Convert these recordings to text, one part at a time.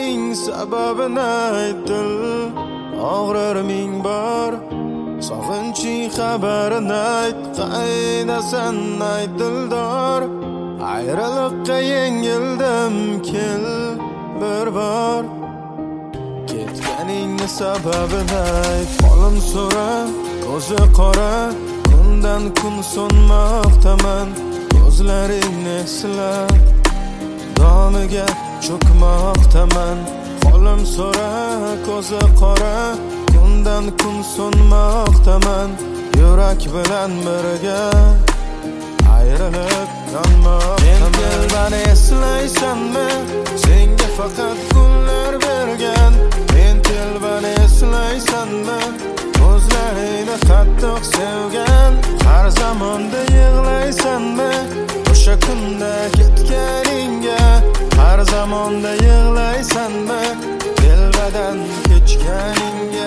ketganing sababini ayt dil, og'rir ming bor. Sog'inching xabarini ayt, qaydasan ayt dildor. Ayriliqqa yengildim, kel bir bor. Ketganingni sababini ayt, qo'lim so'ra, ko'zi qora. Kundan kun so'nmoqdaman, ko'zlaringni eslab domiga cho'kmoqdaman. Qo'lim so'ra, ko'zi qora. Kundan kun so'nmoqdaman, yurak bilan birga ayrilib yonmoqdaman. Telbani eslaysanmi? Senga faqat kunlar bergan. Men telbani eslaysanmi? Ko'zlaringni qattiq sevgan. Har zamonda yig'laysanmi? O'sha kunda ketganingga. Har zamonda yig'laysanmi? Telbadan kechganingga.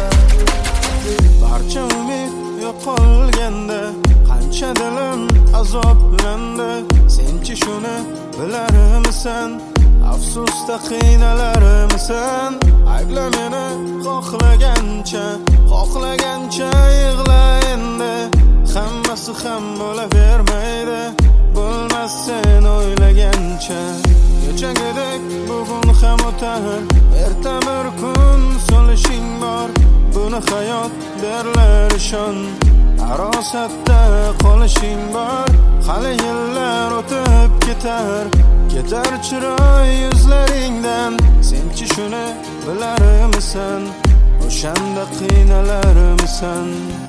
Barcha umid yo'qolganda, qancha dilim azoblandi. Senchi shuni bilarmisan? Afsusda qiynalarmisan? Aybla meni xohlagancha yig'la endi. Hammasi ham bo'lavermaydi, bo'lmas sen o'ylagancha. Kechagidek bugun ham o'tar, erta bir kun so'lishing bor. Buni hayot derlar, ishon. Arosatda qolishing bor. Hali yillar o'tib ketar chiroy yuzlaringdan. Senchi shuni bilarmisan? O'shanda qiynalarmisan?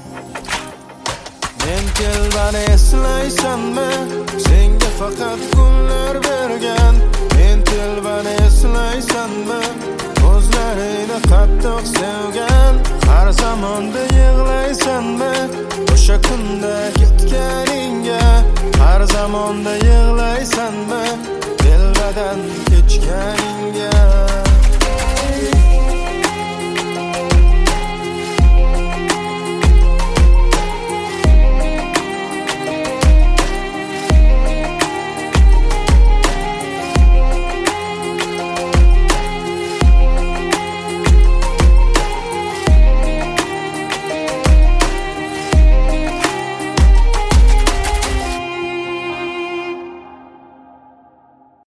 Men telbani eslaysanmi? Senga faqat kunlar bergan. Men telbani eslaysanmi? Ko'zlaringni qattiq sevgan. Har zamonda yig'laysanmi? O'sha kunda ketganingga. Har zamonda yig'laysanmi? Telbadan kechganingga.